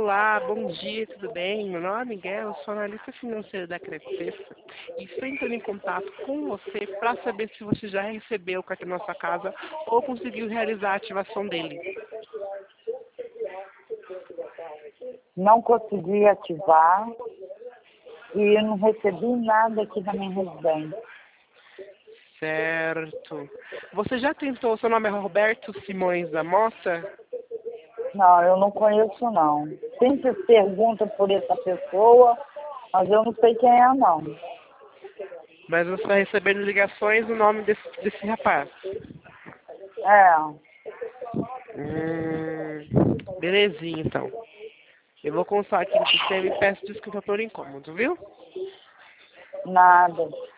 Olá, bom dia, tudo bem? Meu nome é Miguel, sou analista financeiro da Crefesa e estou entrando em contato com você para saber se você já recebeu o cartão na sua casa ou conseguiu realizar a ativação dele. Não consegui ativar e não recebi nada aqui da minha residência. Certo. Você já tentou, seu nome é Roberto Simões da Mota? Não, eu não conheço não. Sempre pergunta por essa pessoa, mas eu não sei quem é não. Mas você está recebendo ligações no nome desse rapaz. É, Belezinha, então. Eu vou constar aqui no sistema e peço desculpa pelo incômodo, viu? nada.